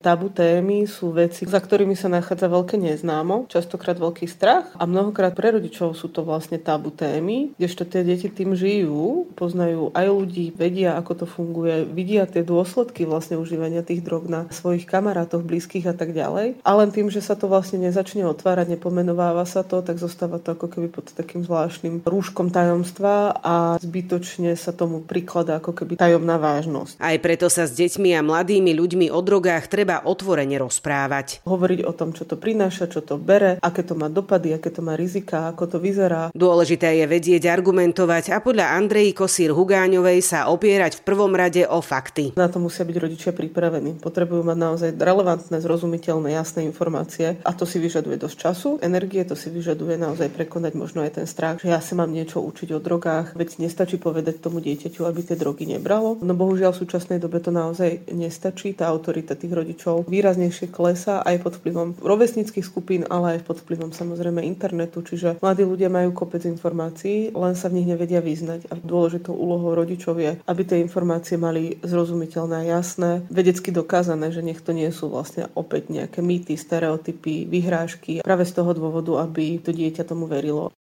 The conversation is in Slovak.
Tabu témy sú veci, za ktorými sa nachádza veľké neznámo, častokrát veľký strach a mnohokrát pre rodičov sú to vlastne tabu témy, kdežto tie deti tým žijú, poznajú aj ľudí, vedia, ako to funguje, vidia tie dôsledky vlastne užívania tých drog na svojich kamarátoch, blízkych a tak ďalej. A len tým, že sa to vlastne nezačne otvárať, nepomenováva sa to, tak zostáva to ako keby pod takým zvláštnym rúškom tajomstva a zbytočne sa tomu prikladá ako keby tajomná vážnosť. Aj preto sa s deťmi a mladými ľuďmi o drogách treba otvorene rozprávať. Hovoriť o tom, čo to prináša, čo to bere, aké to má dopady, aké to má rizika, ako to vyzerá. Dôležité je vedieť argumentovať a podľa Andreji Kosír-Hugáňovej sa opierať v prvom rade o fakty. Na to musia byť rodičia pripravení. Potrebujú mať naozaj relevantné, zrozumiteľné, jasné informácie a to si vyžaduje dosť času, energie, to si vyžaduje naozaj prekonať možno aj ten strach, že ja sa mám niečo učiť o drogách, veď nestačí povedať tomu dieťaťu, aby tie drogy nebralo. No bohužiaľ v súčasnej dobe to naozaj nestačí, tá autorita tých rodičov výraznejšie klesá aj pod vplyvom rovesníckych skupín, ale aj pod vplyvom samozrejme internetu, čiže mladí ľudia majú kopec informácií, len sa v nich nevedia vyznať a dôležitou úlohou rodičov je, aby tie informácie mali zrozumiteľné a jasné, vedecky dokázané, že nech to nie sú vlastne opäť nejaké mýty, stereotypy, vyhrážky, práve z toho dôvodu, aby to dieťa tomu verilo.